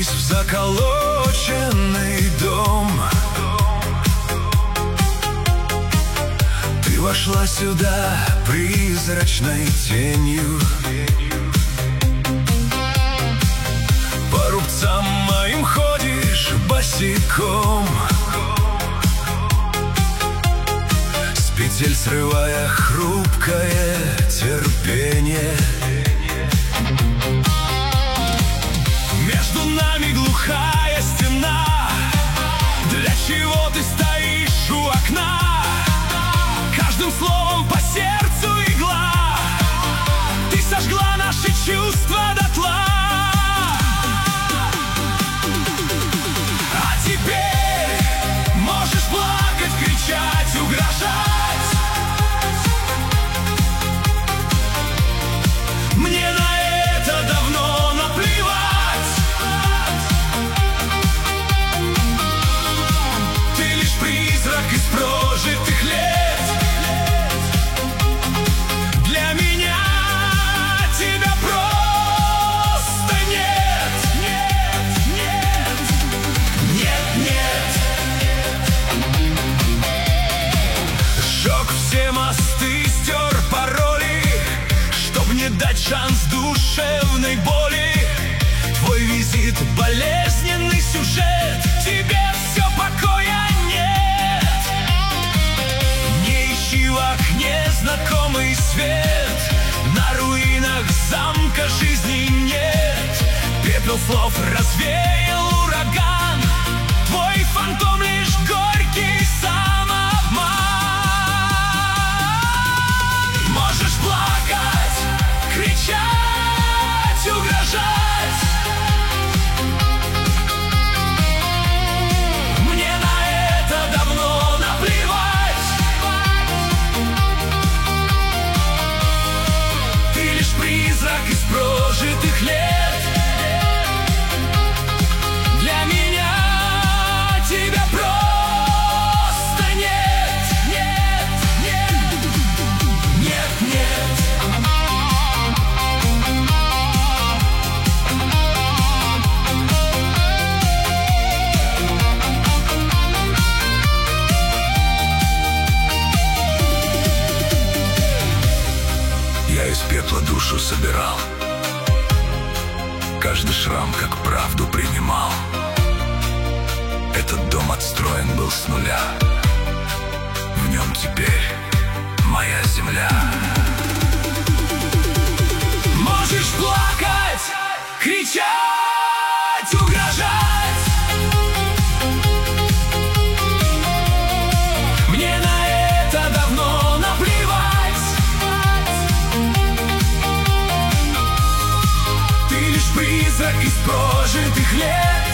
ворвались в заколоченный дом. Ты вошла сюда призрачной тенью. По рубцам моим ходишь босиком, с петель срывая хрупкое терпение. Между нами глухая стена. Для чего ты стоишь у окна? Каждым словом по сердцу игла. Ты сожгла наши чувства дотла. А теперь можешь плакать, кричать, угрожать. Мне на это давно наплевать. Ты лишь призрак из прожитых лет. Для меня тебя просто нет. Нет, нет, нет, нет. Сжег все мосты, стер пароли, чтоб не дать шанс душевной боли. Твой визит — болезненный сюжет. Тебе все, покоя нет. Не ищи в окне знакомый свет. На руинах замка жизни нет. Пепел слов развеял ураган. Твой фантом лишь горький самообман. Можешь плакать, кричать, угрожать. Мне на это давно наплевать. Ты лишь призрак из прожитых лет. Для меня тебя просто нет. Нет, нет, нет, нет. Я из пепла душу собирал, каждый шрам как правду принимал. Этот дом отстроен был с нуля. В нем теперь моя земля. Можешь плакать, кричать, угрожать. Мне на это давно наплевать. Ты лишь призрак из прожитых лет.